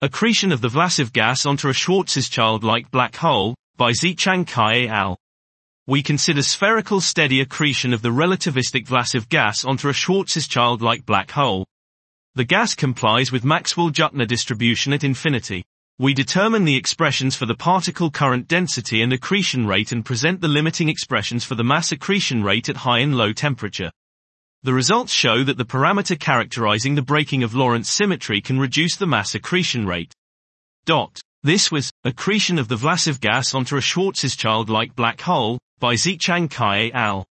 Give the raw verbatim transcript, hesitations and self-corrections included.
Accretion of the Vlasov gas onto a Schwarzschild-like black hole, by Zichang Kai et al. We consider spherical steady accretion of the relativistic Vlasov gas onto a Schwarzschild-like black hole. The gas complies with Maxwell-Juttner distribution at infinity. We determine the expressions for the particle current density and accretion rate and present the limiting expressions for the mass accretion rate at high and low temperature. The results show that the parameter characterizing the breaking of Lorentz symmetry can reduce the mass accretion rate. Dot. This was Accretion of the Vlasov gas onto a Schwarzschild-like black hole, by Zichang Kai et al.